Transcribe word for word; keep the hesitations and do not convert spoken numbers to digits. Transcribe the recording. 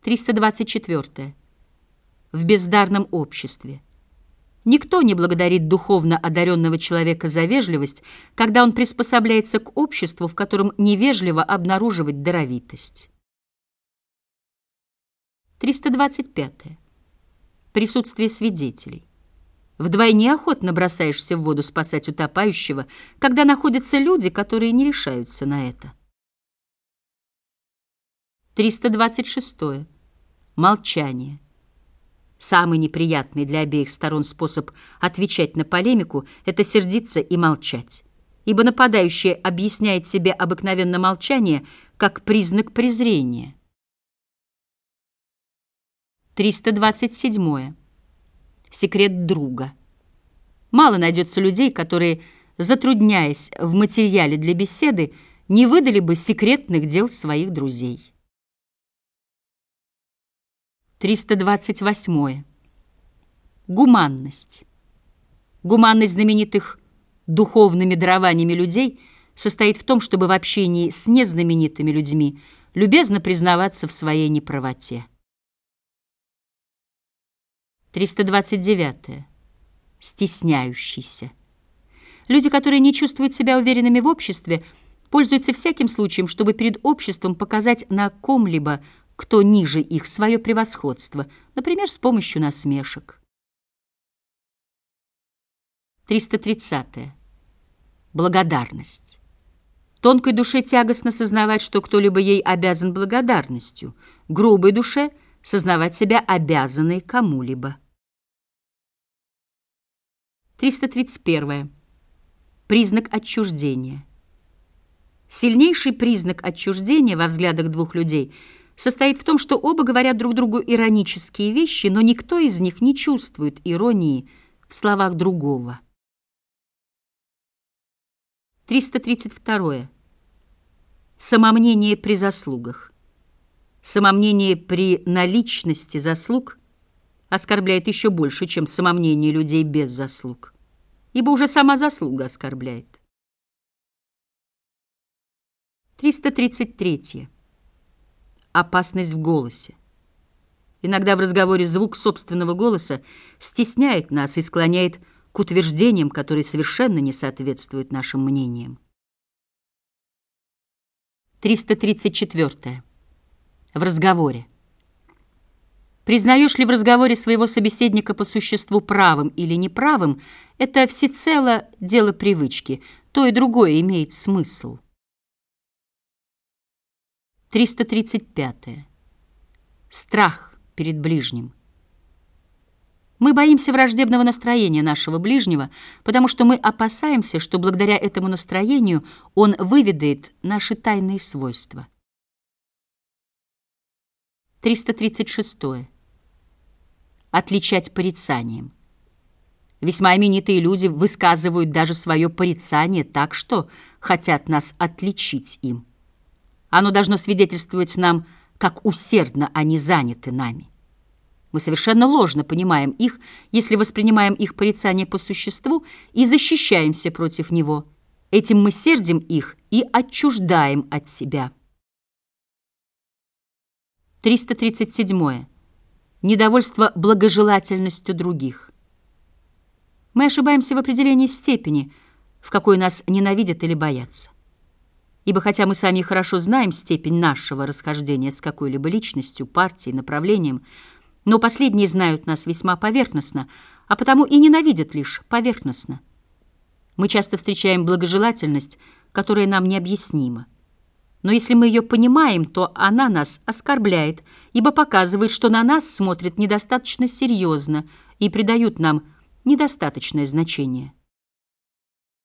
триста двадцать четыре. В бездарном обществе. Никто не благодарит духовно одаренного человека за вежливость, когда он приспособляется к обществу, в котором невежливо обнаруживать даровитость. триста двадцать пять. Присутствие свидетелей. Вдвойне охотно бросаешься в воду спасать утопающего, когда находятся люди, которые не решаются на это. триста двадцать шесть. Молчание. Самый неприятный для обеих сторон способ отвечать на полемику — это сердиться и молчать, ибо нападающий объясняет себе обыкновенно молчание как признак презрения. триста двадцать семь. Секрет друга. Мало найдется людей, которые, затрудняясь в материале для беседы, не выдали бы секретных дел своих друзей. триста двадцать восемь. Гуманность. Гуманность знаменитых духовными дарованиями людей состоит в том, чтобы в общении с незнаменитыми людьми любезно признаваться в своей неправоте. триста двадцать девять. Стесняющийся. Люди, которые не чувствуют себя уверенными в обществе, пользуются всяким случаем, чтобы перед обществом показать на ком-либо, кто ниже их, свое превосходство, например, с помощью насмешек. триста тридцать. Благодарность. Тонкой душе тягостно сознавать, что кто-либо ей обязан благодарностью, грубой душе — сознавать себя обязанной кому-либо. триста тридцать один. Признак отчуждения. Сильнейший признак отчуждения во взглядах двух людей состоит в том, что оба говорят друг другу иронические вещи, но никто из них не чувствует иронии в словах другого. триста тридцать два. Самомнение при заслугах. Самомнение при наличности заслуг оскорбляет еще больше, чем самомнение людей без заслуг, ибо уже сама заслуга оскорбляет. триста тридцать три. Опасность в голосе. Иногда в разговоре звук собственного голоса стесняет нас и склоняет к утверждениям, которые совершенно не соответствуют нашим мнениям. триста тридцать четыре. В разговоре. Признаешь ли в разговоре своего собеседника по существу правым или неправым, это всецело дело привычки, то и другое имеет смысл. триста тридцать пять. Страх перед ближним. Мы боимся враждебного настроения нашего ближнего, потому что мы опасаемся, что благодаря этому настроению он выведает наши тайные свойства. триста тридцать шесть. Отличать порицанием. Весьма именитые люди высказывают даже свое порицание так, что хотят нас отличить им. Оно должно свидетельствовать нам, как усердно они заняты нами. Мы совершенно ложно понимаем их, если воспринимаем их порицание по существу и защищаемся против него. Этим мы сердим их и отчуждаем от себя. триста тридцать семь. Недовольство благожелательностью других. Мы ошибаемся в определении степени, в какой нас ненавидят или боятся. Ибо хотя мы сами хорошо знаем степень нашего расхождения с какой-либо личностью, партией, направлением, но последние знают нас весьма поверхностно, а потому и ненавидят лишь поверхностно. Мы часто встречаем благожелательность, которая нам необъяснима. Но если мы ее понимаем, то она нас оскорбляет, ибо показывает, что на нас смотрят недостаточно серьезно и придают нам недостаточное значение.